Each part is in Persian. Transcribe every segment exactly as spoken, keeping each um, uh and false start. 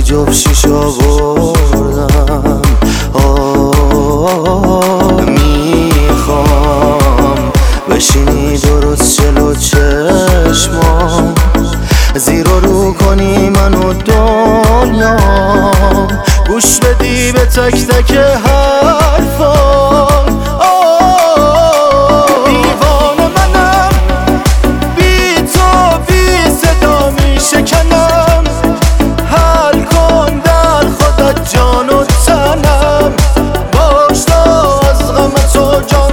جفشیش آوردم. آه میخوام بشینی درست جلو چشمام، زیر و رو کنی منو دنیا، گوش بدی به تک تک حرفام. دیوانه منم، بی تو بی صدا می شکنم، حل کن در خودت جان و تنم، باش تا از غم تو جان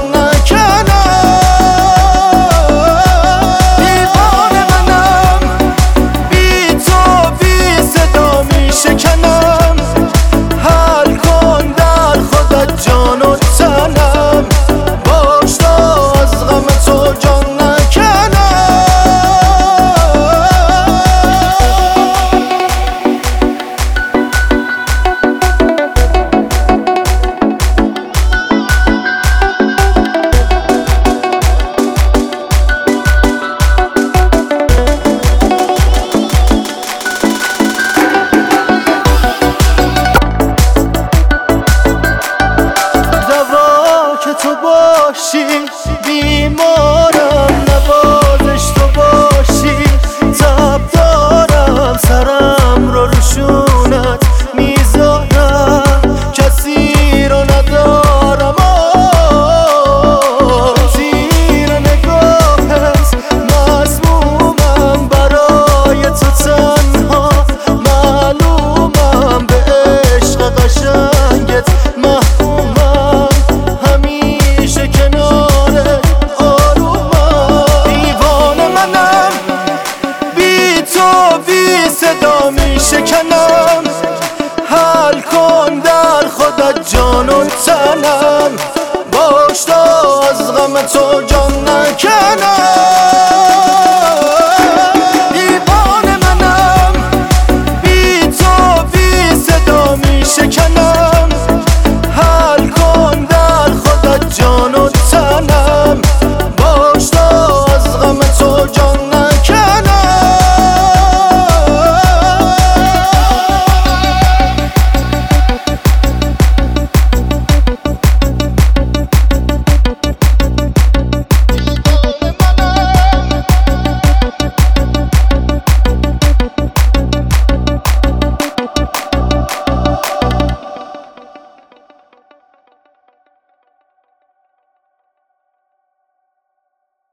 نکنم. دیوانه منم، بی تو بی صدا می شکنم، حل کن در خودت جان و تنم، باش تا از غم تو جان نکنم. تو باشی بیمارم، نوازش تو باشی تب دارم، سرم رو روشونت میذارم، کسی رو ندارم. آه زیر نگاهت مظلومم، برای تو تنها معلومم، به عشق قشنگت محکومم، همیشه کنارت آرومم. دیوانه منم، بی تو بی صدا می شکنم، حل کن در خودت جان و تنم، باش تا از غم تو جان نکنم.